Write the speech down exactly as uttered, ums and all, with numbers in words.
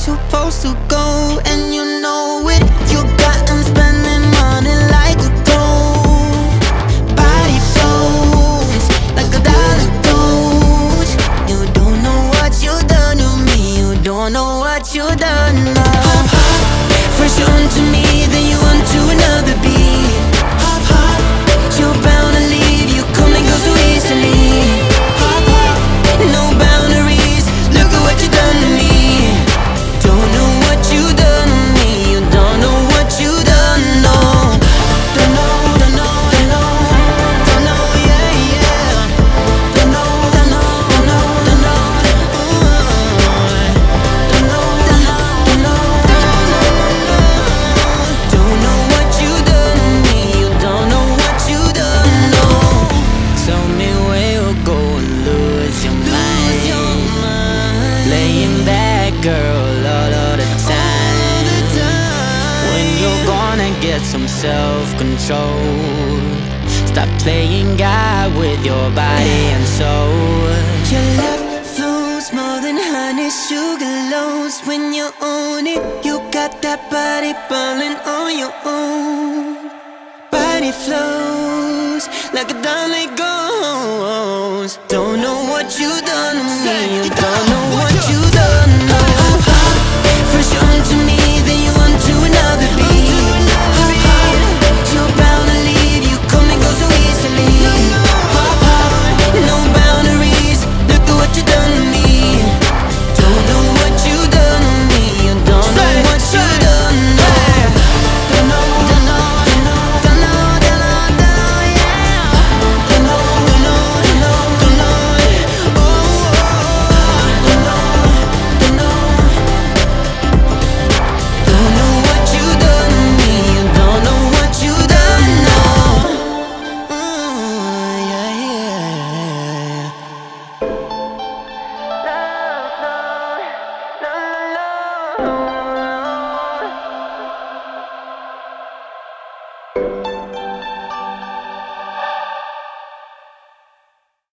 supposed to go, and you know it. You got them spending money like a gold. Body flows like a dollar goes. You don't know what you done to me. You don't know what you done now. Hop, hop, first you're onto me, then you onto another beat. Hop, hop, you're bound to leave. You come and go so easily. Hop, hop, no boundaries. Look at what you done to me. Don't know what you done to me. You don't know what you done, no. Don't know, don't know, don't know, don't know, yeah, yeah. Don't know, don't know, don't know, don't know, don't know, don't know, don't know, don't know what you done to me. You don't know what you done, no. Tell me where you'll go and lose your mind. Laying back, girl, all of the time. When you're gonna get some self-control. Stop playing God with your body and soul. Your love flows more than honey, sugar loads. When you own it, you got that body balling on your own. Body flows like a dollar goes. Don't know what you done to me. You don't